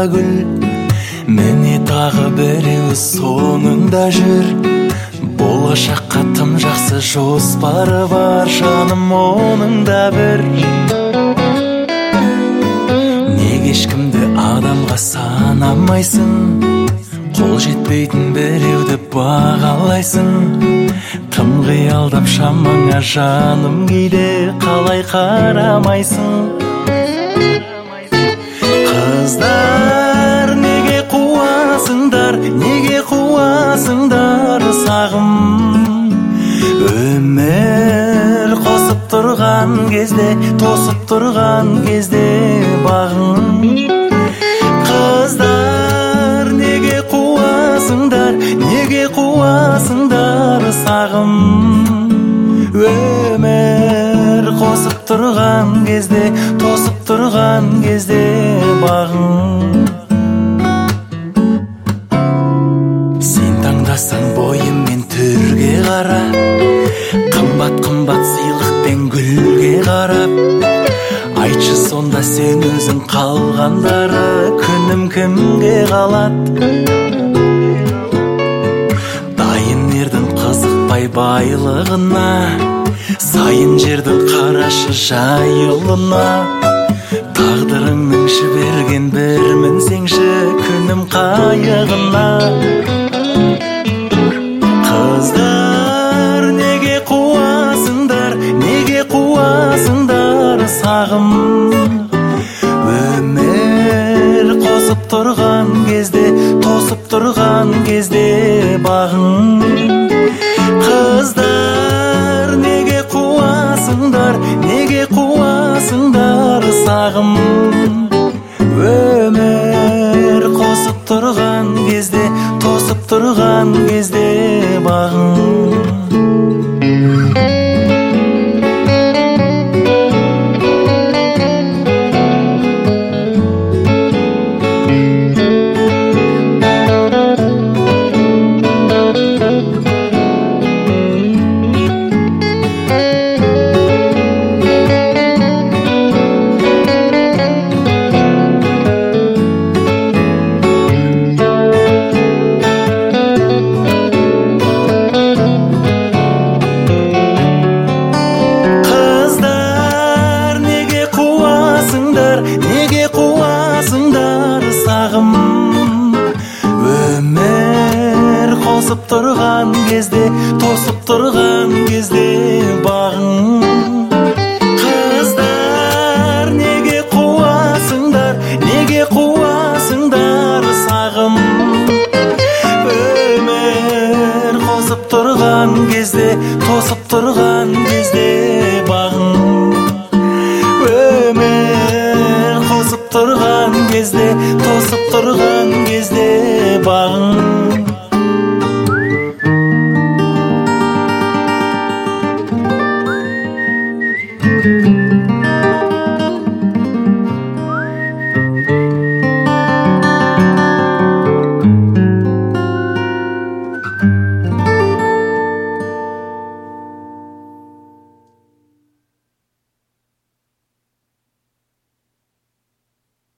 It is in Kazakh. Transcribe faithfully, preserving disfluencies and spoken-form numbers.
гүл, міне тағы біреуі соңыңда жүр. Болашаққа тым жақсы жоспары бар, жаным оның да бір. Неге ешкімді адамға санамайсың, қол жетпейтін біреуді бағалайсың. Тым қиялдап шамаңа жаным, кейде қалай қарамайсың. Қыздар, неге қуасыңдар, неге қуасыңдар сағым? Өмір қосып тұрған кезде, тосып тұрған кезде бағым. Қыздар, неге қуасыңдар, неге қуасыңдар сағым? Өмір қосып тұрған кезде, тосып тұрған кезде бағым. Сен таңдасаң бойым мен түрге қара, қымбат-қымбат сыйлықпен гүлге қарап. Айтшы сонда сен өзің қалғандары, күнім кімге қалат? Дайын ердің қызықпай байлығына, сайын жердің қарашы жайылына. Тағдырыңның жіберген бір мінсеңші күнім қайығына. Қыздар, неге қуасыңдар, неге қуасыңдар сағым? Өмір қосып тұрған кезде, тосып тұрған кезде бағым. Қыздар, неге қуасыңдар, неге қуасыңдар сағым? Өмір қосып тұрған кезде, тосып тұрған кезде бағым. Неге қуасыңдар сағым? Өмір қосып тұрған кезде, тосып тұрған кезде бағым. Қыздар, неге қуасыңдар, неге қуасыңдар сағым? Өмір қосып тұрған кезде, тосып тұрған кезде бағым. Өмір қосып тұрған кезде, тосып тұрған кезде бағым.